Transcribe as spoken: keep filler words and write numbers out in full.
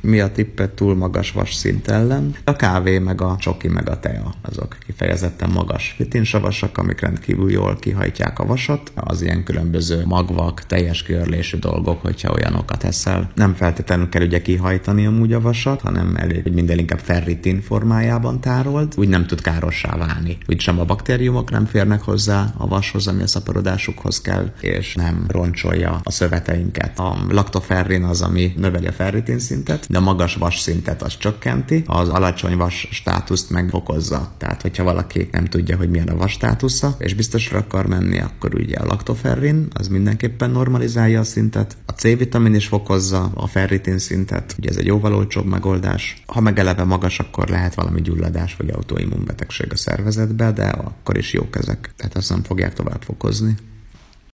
Mi a tippet túl magas vas szint ellen? A kávé, meg a csoki, meg a tea, azok kifejezetten magas fitinsavasak, amik rendkívül jól kihajtják a vasat. Az ilyen különböző magvak, teljes kiörlésű dolgok, hogyha olyanokat eszel. Nem feltétlenül kell ugye kihajtani amúgy a vasat, hanem elég, hogy minden inkább ferritin formájában tárolt, úgy nem tud károssá válni. Úgy sem a baktériumok nem férnek hozzá a vashoz, ami a szaporodásukhoz kell, és nem roncsolja a szöveteinket. A laktoferrin az, ami növeli a ferritin szintet, de a magas vas szintet az csökkenti, az alacsony vas státuszt megfokozza. Tehát, hogyha valaki nem tudja, hogy milyen a vas státusza, és biztosra akar menni, akkor ugye a laktoferrin az mindenképpen normalizálja a szintet. A C-vitamin is fokozza a ferritin szintet, ugye ez egy jóval olcsóbb megoldás. Ha meg eleve magas, akkor lehet valami gyulladás vagy autoimmunbetegség a szervezetbe, de akkor is jók ezek. Tehát azt nem fogják tovább fokozni.